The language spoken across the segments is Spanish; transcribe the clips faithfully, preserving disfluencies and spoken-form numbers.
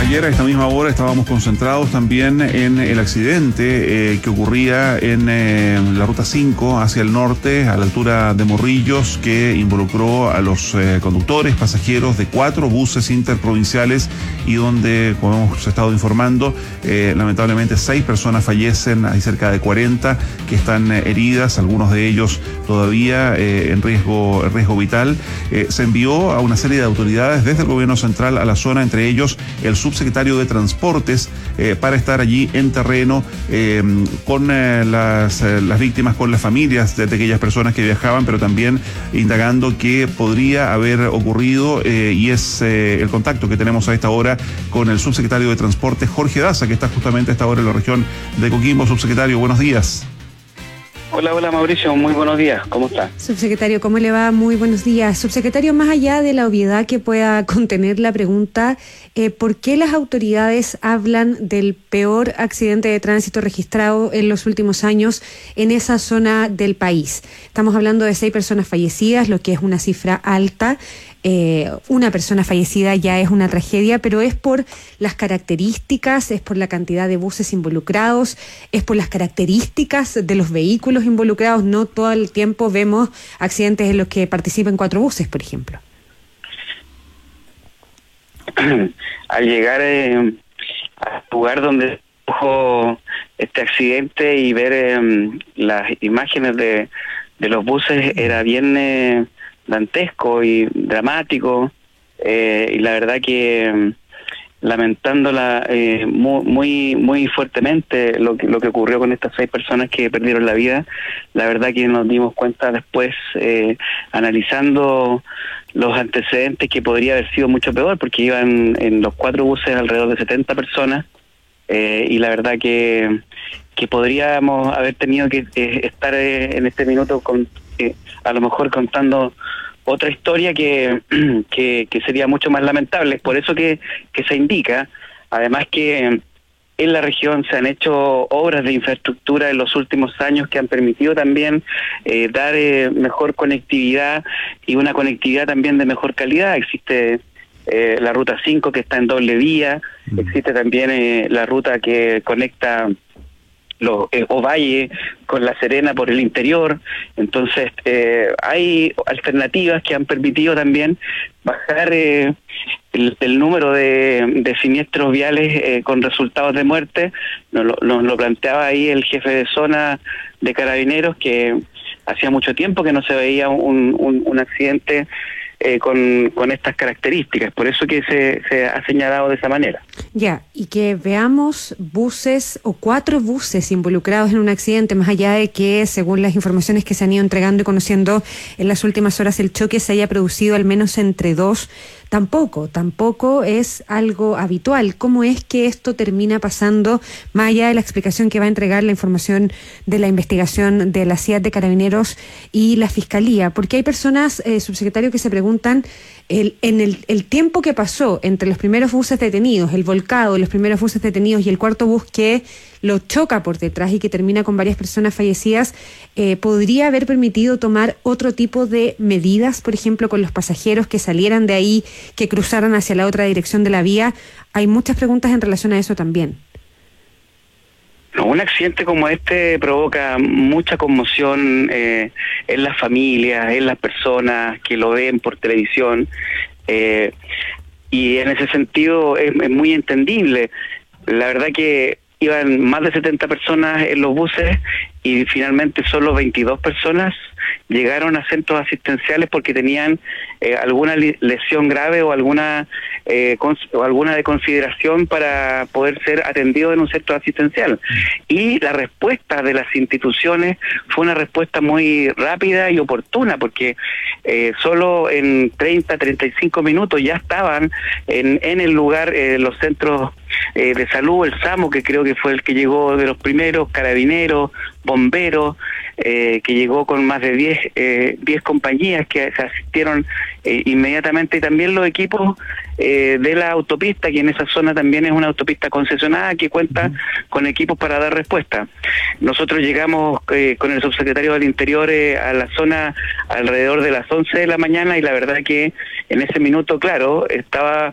Ayer a esta misma hora estábamos concentrados también en el accidente eh, que ocurría en eh, la ruta cinco hacia el norte, a la altura de Morrillos, que involucró a los eh, conductores, pasajeros de cuatro buses interprovinciales y donde, como hemos estado informando, eh, lamentablemente seis personas fallecen, hay cerca de cuarenta que están eh, heridas, algunos de ellos todavía eh, en riesgo, en riesgo vital. Eh, se envió a una serie de autoridades desde el gobierno central a la zona, entre ellos el subsecretario de Transportes, eh, para estar allí en terreno eh, con eh, las, eh, las víctimas, con las familias de, de aquellas personas que viajaban, pero también indagando qué podría haber ocurrido, eh, y es eh, el contacto que tenemos a esta hora con el subsecretario de Transportes, Jorge Daza, que está justamente a esta hora en la región de Coquimbo. Subsecretario, buenos días. Hola, hola Mauricio, muy buenos días, ¿cómo está? Subsecretario, ¿cómo le va? Muy buenos días. Subsecretario, más allá de la obviedad que pueda contener la pregunta, eh, ¿por qué las autoridades hablan del peor accidente de tránsito registrado en los últimos años en esa zona del país? Estamos hablando de seis personas fallecidas, lo que es una cifra alta. Eh, una persona fallecida ya es una tragedia, pero es por las características, es por la cantidad de buses involucrados, es por las características de los vehículos involucrados. No todo el tiempo vemos accidentes en los que participan cuatro buses, por ejemplo. Al llegar eh, al lugar donde ocurrió este accidente y ver eh, las imágenes de, de los buses, era bien eh, dantesco y dramático, eh, y la verdad que lamentándola eh, muy, muy muy fuertemente lo que lo que ocurrió con estas seis personas que perdieron la vida. La verdad que nos dimos cuenta después, eh, analizando los antecedentes, que podría haber sido mucho peor, porque iban en los cuatro buses alrededor de setenta personas, eh, y la verdad que que podríamos haber tenido que eh, estar eh, en este minuto con eh, a lo mejor contando otra historia que, que que sería mucho más lamentable. Por eso que, que se indica, además, que en la región se han hecho obras de infraestructura en los últimos años que han permitido también eh, dar eh, mejor conectividad, y una conectividad también de mejor calidad. Existe eh, la ruta cinco, que está en doble vía, mm. existe también eh, la ruta que conecta Los, eh, Ovalle con La Serena por el interior. Entonces eh, hay alternativas que han permitido también bajar eh, el, el número de, de siniestros viales eh, con resultados de muerte. Nos lo, nos lo planteaba ahí el jefe de zona de Carabineros, que hacía mucho tiempo que no se veía un, un, un accidente Eh, con, con estas características, por eso que se, se ha señalado de esa manera. Ya, y que veamos buses o cuatro buses involucrados en un accidente, más allá de que, según las informaciones que se han ido entregando y conociendo en las últimas horas, el choque se haya producido al menos entre dos, tampoco, tampoco es algo habitual. ¿Cómo es que esto termina pasando, más allá de la explicación que va a entregar la información de la investigación de la C I A D de Carabineros y la Fiscalía? Porque hay personas, eh, subsecretario, que se preguntan el, en el, el tiempo que pasó entre los primeros buses detenidos, el volcado, los primeros buses detenidos y el cuarto bus que lo choca por detrás y que termina con varias personas fallecidas, eh, ¿podría haber permitido tomar otro tipo de medidas, por ejemplo, con los pasajeros que salieran de ahí, que cruzaran hacia la otra dirección de la vía? Hay muchas preguntas en relación a eso también. Un accidente como este provoca mucha conmoción eh, en las familias, en las personas que lo ven por televisión, eh, y en ese sentido es, es muy entendible. La verdad que iban más de setenta personas en los buses y finalmente solo veintidós personas llegaron a centros asistenciales porque tenían eh, alguna lesión grave o alguna eh, cons- o alguna de consideración para poder ser atendidos en un centro asistencial. Y la respuesta de las instituciones fue una respuesta muy rápida y oportuna, porque eh, solo en treinta, treinta y cinco minutos ya estaban en, en el lugar eh, los centros eh, de salud, el SAMU, que creo que fue el que llegó de los primeros, Carabineros, Bomberos, eh, que llegó con más de diez, eh, diez compañías que se asistieron eh, inmediatamente, y también los equipos eh, de la autopista, que en esa zona también es una autopista concesionada que cuenta con equipos para dar respuesta. Nosotros llegamos eh, con el subsecretario del Interior eh, a la zona alrededor de las once de la mañana, y la verdad que en ese minuto, claro, estaba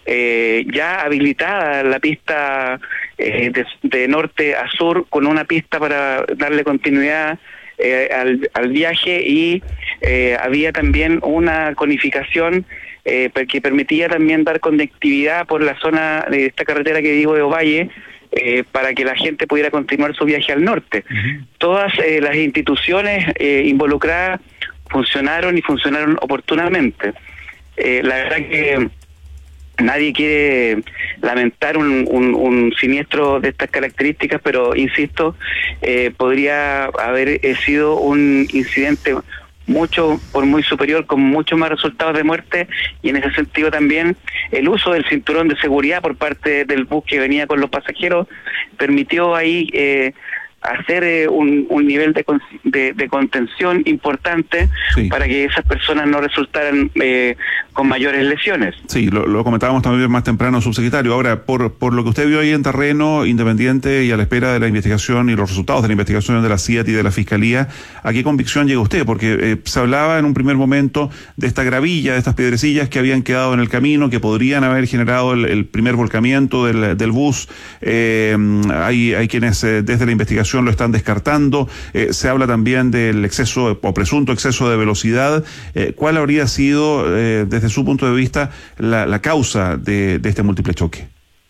eh, ya habilitada la pista eh, de, de norte a sur, con una pista para darle continuidad eh, al, al viaje, y eh, había también una conificación eh, que permitía también dar conectividad por la zona de esta carretera que digo de Ovalle, eh, para que la gente pudiera continuar su viaje al norte. Uh-huh. Todas eh, las instituciones eh, involucradas funcionaron y funcionaron oportunamente. Eh, la verdad que nadie quiere lamentar un, un, un siniestro de estas características, pero insisto, eh, podría haber sido un incidente mucho por muy superior, con muchos más resultados de muerte, y en ese sentido también el uso del cinturón de seguridad por parte del bus que venía con los pasajeros permitió ahí eh, hacer eh, un, un nivel de, de, de contención importante, sí, para que esas personas no resultaran eh, con mayores lesiones. Sí, lo, lo comentábamos también más temprano, subsecretario. Ahora, por, por lo que usted vio ahí en terreno, independiente y a la espera de la investigación y los resultados de la investigación de la C I A T y de la Fiscalía, ¿a qué convicción llega usted? Porque eh, se hablaba en un primer momento de esta gravilla, de estas piedrecillas que habían quedado en el camino, que podrían haber generado el, el primer volcamiento del, del bus. Eh, hay, hay quienes eh, desde la investigación lo están descartando. Eh, se habla también del exceso o presunto exceso de velocidad. Eh, ¿Cuál habría sido, eh, desde su punto de vista, la, la causa de, de este múltiple choque?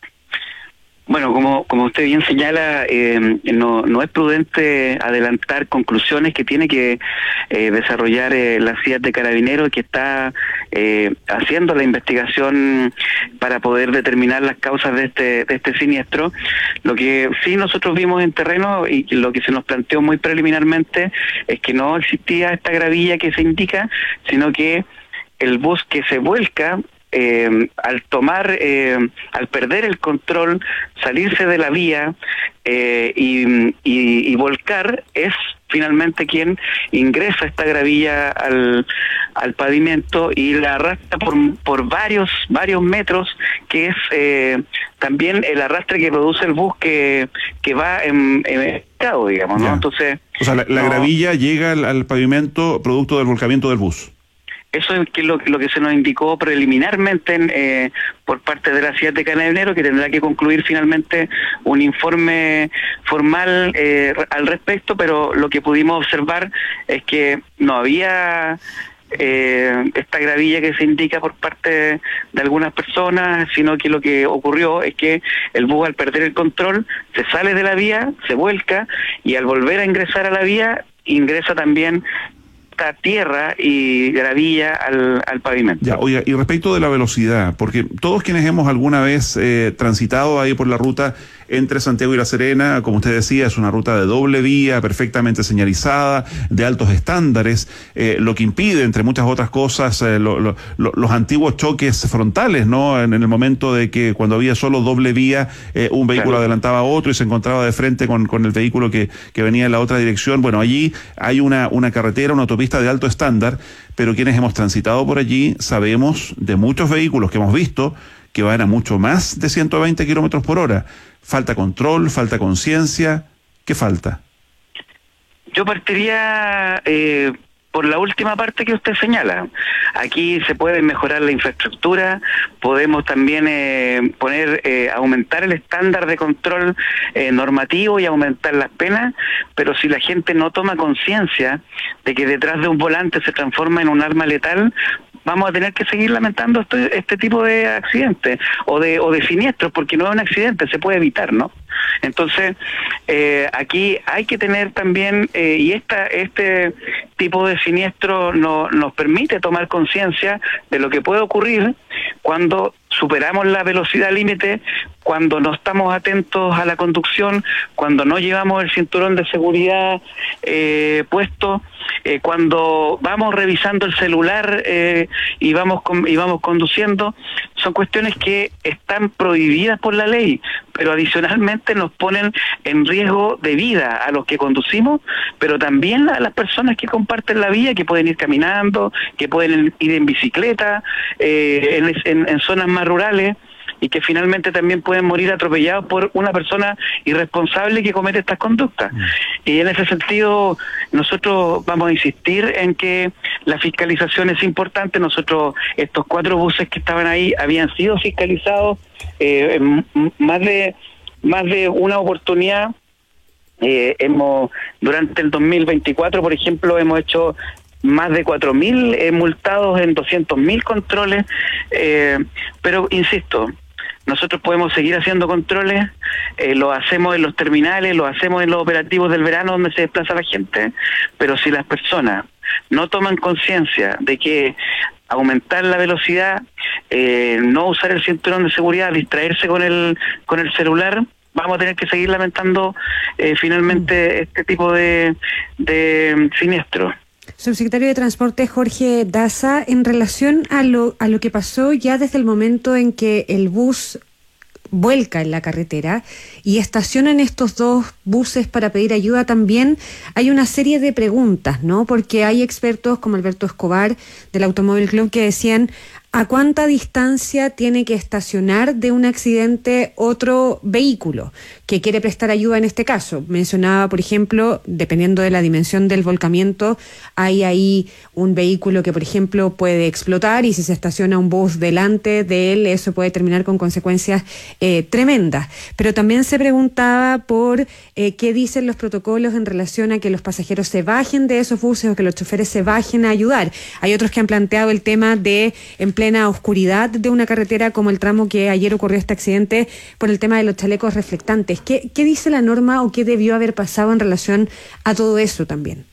Bueno, como como usted bien señala, eh, no no es prudente adelantar conclusiones que tiene que eh, desarrollar eh, la C I A T de Carabineros, que está eh, haciendo la investigación para poder determinar las causas de este de este siniestro. Lo que sí nosotros vimos en terreno, y lo que se nos planteó muy preliminarmente, es que no existía esta gravilla que se indica, sino que el bus que se vuelca, Eh, al tomar, eh, al perder el control, salirse de la vía eh, y, y, y volcar, es finalmente quien ingresa esta gravilla al, al pavimento y la arrastra por, por varios varios metros, que es eh, también el arrastre que produce el bus que, que va en, en estado, digamos, ¿no? Ya. Entonces, o sea, la, la no, gravilla llega al, al pavimento producto del volcamiento del bus. Eso es lo, lo que se nos indicó preliminarmente en, eh, por parte de la C I A T de Carabineros, que tendrá que concluir finalmente un informe formal eh, al respecto, pero lo que pudimos observar es que no había eh, esta gravilla que se indica por parte de algunas personas, sino que lo que ocurrió es que el bus, al perder el control, se sale de la vía, se vuelca, y al volver a ingresar a la vía, ingresa también tierra y gravilla al, al pavimento. Ya, oiga, y respecto de la velocidad, porque todos quienes hemos alguna vez eh, transitado ahí por la ruta entre Santiago y La Serena, como usted decía, es una ruta de doble vía, perfectamente señalizada, de altos estándares, eh, lo que impide, entre muchas otras cosas, eh, lo, lo, lo, los antiguos choques frontales, ¿no? En, en el momento de que cuando había solo doble vía, eh, un vehículo, claro, adelantaba a otro y se encontraba de frente con, con el vehículo que, que venía en la otra dirección. Bueno, allí hay una, una carretera, una autopista de alto estándar, pero quienes hemos transitado por allí sabemos de muchos vehículos que hemos visto que van a mucho más de ciento veinte kilómetros por hora. ¿Falta control? ¿Falta conciencia? ¿Qué falta? Yo partiría eh, por la última parte que usted señala. Aquí se puede mejorar la infraestructura, podemos también eh, poner, eh, aumentar el estándar de control eh, normativo y aumentar las penas, pero si la gente no toma conciencia de que detrás de un volante se transforma en un arma letal, vamos a tener que seguir lamentando este, este tipo de accidentes o de o de siniestros, porque no es un accidente, se puede evitar, ¿no? Entonces, eh, aquí hay que tener también, eh, y esta este tipo de siniestro no, nos permite tomar conciencia de lo que puede ocurrir cuando superamos la velocidad límite, cuando no estamos atentos a la conducción, cuando no llevamos el cinturón de seguridad eh, puesto, eh, cuando vamos revisando el celular eh, y vamos con, y vamos conduciendo. Son cuestiones que están prohibidas por la ley, pero adicionalmente nos ponen en riesgo de vida a los que conducimos, pero también a las personas que comparten la vía, que pueden ir caminando, que pueden ir en bicicleta, eh, en, en, en zonas más rurales. y que finalmente también pueden morir atropellados por una persona irresponsable que comete estas conductas. Mm. Y en ese sentido, nosotros vamos a insistir en que la fiscalización es importante. Nosotros, estos cuatro buses que estaban ahí habían sido fiscalizados eh, más de más de una oportunidad. Eh, hemos durante el dos mil veinticuatro, por ejemplo, hemos hecho más de cuatro mil eh, multados en doscientos mil controles, eh, pero insisto, nosotros podemos seguir haciendo controles, eh, lo hacemos en los terminales, lo hacemos en los operativos del verano donde se desplaza la gente, pero si las personas no toman conciencia de que aumentar la velocidad, eh, no usar el cinturón de seguridad, distraerse con el con el celular, vamos a tener que seguir lamentando eh, finalmente este tipo de, de siniestros. Subsecretario de Transporte Jorge Daza, en relación a lo, a lo que pasó ya desde el momento en que el bus vuelca en la carretera y estacionan estos dos buses para pedir ayuda, también hay una serie de preguntas, ¿no? Porque hay expertos como Alberto Escobar del Automóvil Club que decían: ¿a cuánta distancia tiene que estacionar de un accidente otro vehículo que quiere prestar ayuda en este caso? Mencionaba, por ejemplo, dependiendo de la dimensión del volcamiento, hay ahí un vehículo que, por ejemplo, puede explotar, y si se estaciona un bus delante de él, eso puede terminar con consecuencias eh, tremendas. Pero también se preguntaba por eh, qué dicen los protocolos en relación a que los pasajeros se bajen de esos buses o que los choferes se bajen a ayudar. Hay otros que han planteado el tema de en plena oscuridad de una carretera, como el tramo que ayer ocurrió este accidente, por el tema de los chalecos reflectantes. ¿Qué, qué dice la norma o qué debió haber pasado en relación a todo eso también?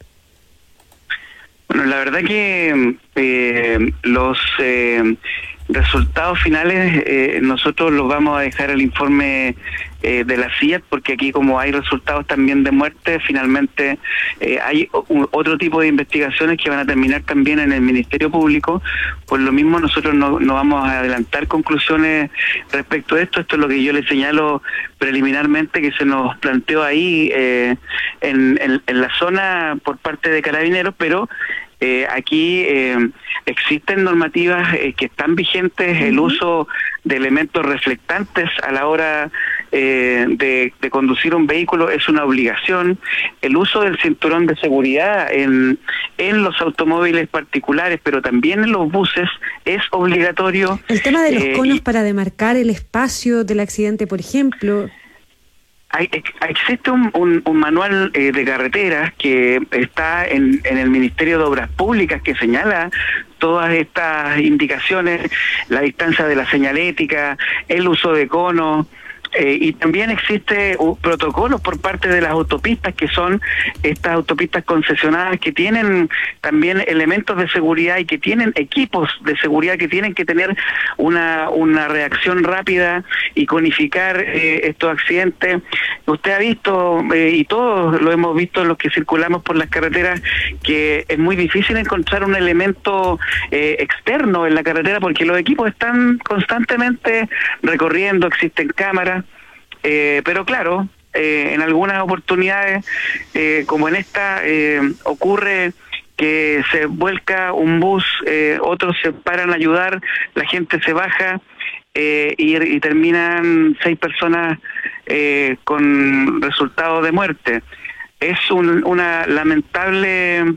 Bueno, la verdad que eh, los eh, resultados finales eh, nosotros los vamos a dejar el informe eh, de la C I A T, porque aquí, como hay resultados también de muerte, finalmente eh, hay u, otro tipo de investigaciones que van a terminar también en el Ministerio Público. Por lo mismo, nosotros no, no vamos a adelantar conclusiones respecto a esto. Esto es lo que yo le señalo preliminarmente, que se nos planteó ahí eh, en, en, en la zona por parte de Carabineros, pero Eh, aquí eh, existen normativas eh, que están vigentes. Uh-huh. El uso de elementos reflectantes a la hora eh, de, de conducir un vehículo es una obligación. El uso del cinturón de seguridad en, en los automóviles particulares, pero también en los buses, es obligatorio. El tema de los eh, conos y, para demarcar el espacio del accidente, por ejemplo. Hay, existe un, un, un manual eh, de carreteras que está en, en el Ministerio de Obras Públicas, que señala todas estas indicaciones: la distancia de la señalética, el uso de conos. Eh, y también existe uh, protocolos por parte de las autopistas, que son estas autopistas concesionadas, que tienen también elementos de seguridad y que tienen equipos de seguridad que tienen que tener una una reacción rápida y conificar eh, estos accidentes. Usted ha visto, eh, y todos lo hemos visto los que circulamos por las carreteras, que es muy difícil encontrar un elemento eh, externo en la carretera, porque los equipos están constantemente recorriendo, existen cámaras. Eh, pero claro, eh, en algunas oportunidades, eh, como en esta, eh, ocurre que se vuelca un bus, eh, otros se paran a ayudar, la gente se baja eh, y, y terminan seis personas eh, con resultado de muerte. Es un, una lamentable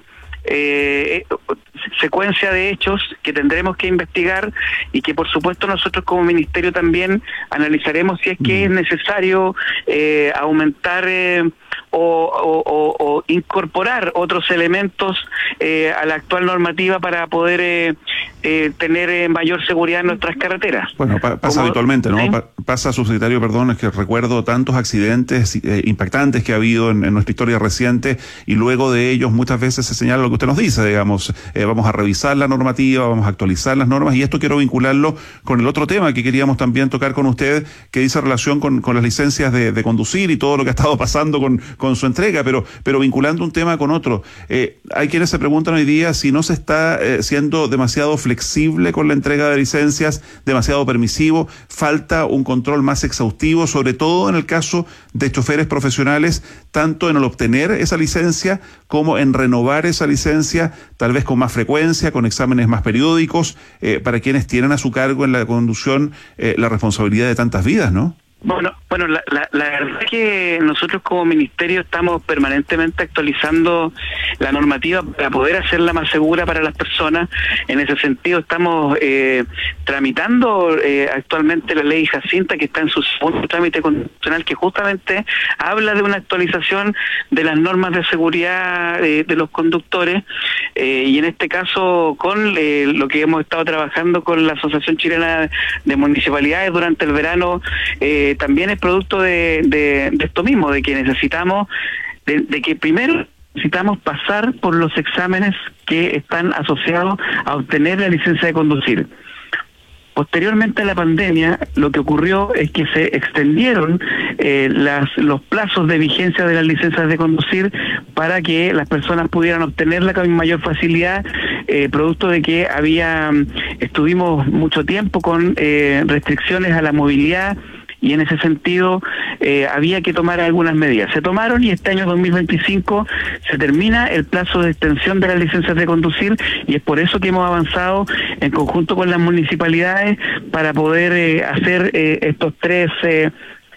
eh, secuencia de hechos que tendremos que investigar, y que por supuesto nosotros como ministerio también analizaremos si es que es necesario eh, aumentar eh, o, o, o, o incorporar otros elementos eh, a la actual normativa para poder eh, eh, tener eh, mayor seguridad en nuestras carreteras. Bueno, pa pasa Como, habitualmente, ¿no? ¿sí? Pa pasa, subsecretario, perdón, es que recuerdo tantos accidentes eh, impactantes que ha habido en, en nuestra historia reciente, y luego de ellos muchas veces se señala lo que usted nos dice, digamos, eh, vamos a revisar la normativa, vamos a actualizar las normas, y esto quiero vincularlo con el otro tema que queríamos también tocar con usted, que dice relación con, con las licencias de, de conducir y todo lo que ha estado pasando con, con su entrega, pero, pero vinculando un tema con otro. Eh, hay quienes se preguntan hoy día si no se está eh, siendo demasiado flexible con la entrega de licencias, demasiado permisivo, falta un control más exhaustivo, sobre todo en el caso de choferes profesionales, tanto en el obtener esa licencia como en renovar esa licencia, tal vez con más frecuencia, con exámenes más periódicos, eh, para quienes tienen a su cargo en la conducción eh, la responsabilidad de tantas vidas, ¿no? Bueno, bueno, la, la, la verdad es que nosotros como ministerio estamos permanentemente actualizando la normativa para poder hacerla más segura para las personas. En ese sentido estamos eh, tramitando eh, actualmente la ley Jacinta, que está en su segundo trámite constitucional, que justamente habla de una actualización de las normas de seguridad eh, de los conductores, eh, y en este caso con eh, lo que hemos estado trabajando con la Asociación Chilena de Municipalidades durante el verano, eh, también es producto de, de, de esto mismo, de que necesitamos, de, de que primero necesitamos pasar por los exámenes que están asociados a obtener la licencia de conducir. Posteriormente a la pandemia, lo que ocurrió es que se extendieron eh, las, los plazos de vigencia de las licencias de conducir para que las personas pudieran obtenerla con mayor facilidad, eh, producto de que había estuvimos mucho tiempo con eh, restricciones a la movilidad, y en ese sentido eh, había que tomar algunas medidas. Se tomaron y este año dos mil veinticinco se termina el plazo de extensión de las licencias de conducir, y es por eso que hemos avanzado en conjunto con las municipalidades para poder eh, hacer eh, estos tres eh,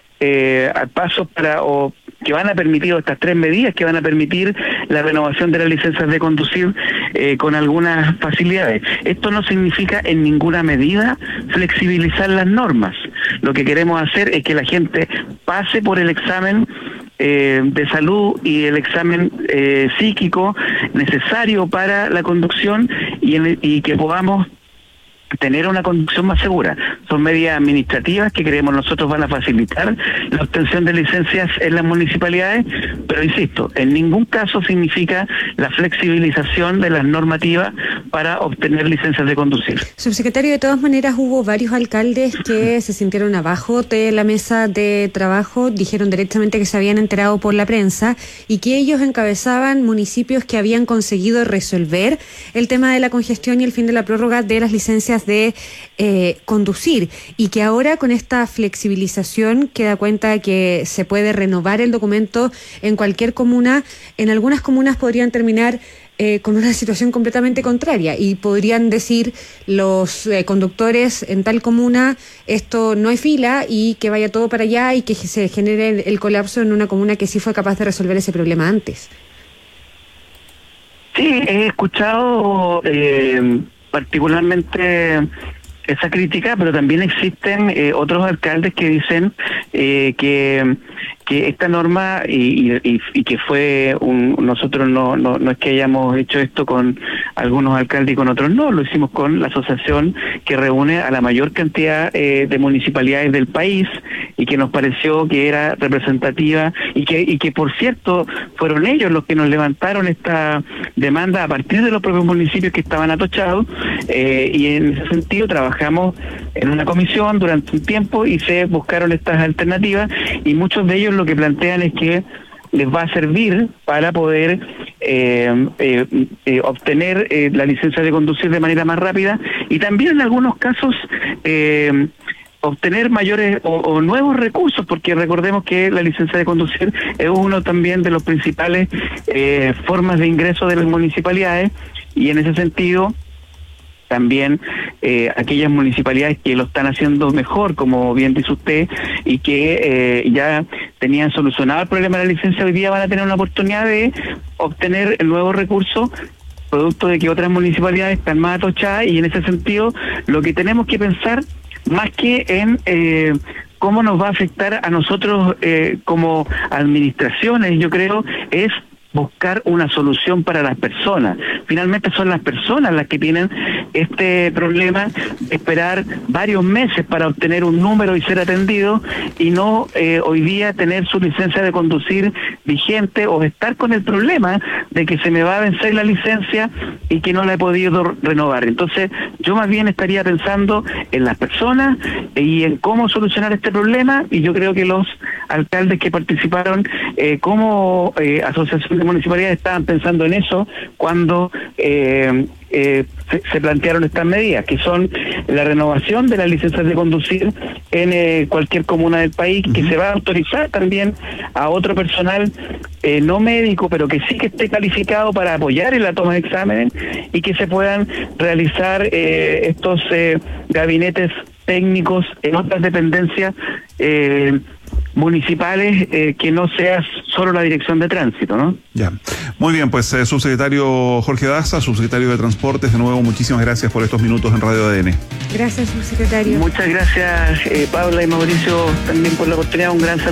eh, pasos para o que van a permitir, estas tres medidas que van a permitir la renovación de las licencias de conducir eh, con algunas facilidades. Esto no significa en ninguna medida flexibilizar las normas. Lo que queremos hacer es que la gente pase por el examen eh, de salud y el examen eh, psíquico necesario para la conducción, y, en, y que podamos tener una conducción más segura. Son medidas administrativas que creemos nosotros van a facilitar la obtención de licencias en las municipalidades, pero insisto, en ningún caso significa la flexibilización de las normativas para obtener licencias de conducir. Subsecretario, de todas maneras hubo varios alcaldes que se sintieron abajo de la mesa de trabajo, dijeron directamente que se habían enterado por la prensa y que ellos encabezaban municipios que habían conseguido resolver el tema de la congestión y el fin de la prórroga de las licencias de eh, conducir, y que ahora con esta flexibilización que da cuenta que se puede renovar el documento en cualquier comuna. En algunas comunas podrían terminar eh, con una situación completamente contraria y podrían decir los eh, conductores en tal comuna, esto no hay fila y que vaya todo para allá, y que se genere el, el colapso en una comuna que sí fue capaz de resolver ese problema antes. Sí, he escuchado eh, particularmente esa crítica, pero también existen eh, otros alcaldes que dicen eh, que que esta norma y, y, y que fue un, nosotros no, no no es que hayamos hecho esto con algunos alcaldes y con otros no, lo hicimos con la asociación que reúne a la mayor cantidad eh, de municipalidades del país, y que nos pareció que era representativa, y que y que por cierto fueron ellos los que nos levantaron esta demanda a partir de los propios municipios que estaban atochados, eh, y en ese sentido trabajamos en una comisión durante un tiempo y se buscaron estas alternativas, y muchos de ellos lo que plantean es que les va a servir para poder eh, eh, eh, obtener eh, la licencia de conducir de manera más rápida, y también en algunos casos eh, obtener mayores o, o nuevos recursos, porque recordemos que la licencia de conducir es uno también de los principales eh, formas de ingreso de las municipalidades, y en ese sentido también eh, aquellas municipalidades que lo están haciendo mejor, como bien dice usted, y que eh, ya tenían solucionado el problema de la licencia, hoy día van a tener una oportunidad de obtener nuevos recursos, producto de que otras municipalidades están más atochadas, y en ese sentido lo que tenemos que pensar, más que en eh, cómo nos va a afectar a nosotros eh, como administraciones, yo creo, es buscar una solución para las personas. Finalmente son las personas las que tienen este problema, esperar varios meses para obtener un número y ser atendido, y no eh, hoy día tener su licencia de conducir vigente, o estar con el problema de que se me va a vencer la licencia y que no la he podido renovar. Entonces yo más bien estaría pensando en las personas y en cómo solucionar este problema, y yo creo que los alcaldes que participaron eh, como eh, asociación de municipalidades estaban pensando en eso cuando eh, eh, se, se plantearon estas medidas, que son la renovación de las licencias de conducir en eh, cualquier comuna del país, que uh-huh. se va a autorizar también a otro personal eh, no médico, pero que sí que esté calificado para apoyar en la toma de exámenes y que se puedan realizar eh, estos eh, gabinetes técnicos en otras dependencias eh, municipales eh, que no sea solo la dirección de tránsito, ¿no? Ya, muy bien, pues eh, subsecretario Jorge Daza, subsecretario de Transportes, de nuevo muchísimas gracias por estos minutos en Radio A D N. Gracias, subsecretario. Muchas gracias, eh, Paula y Mauricio, también por la oportunidad, un gran saludo.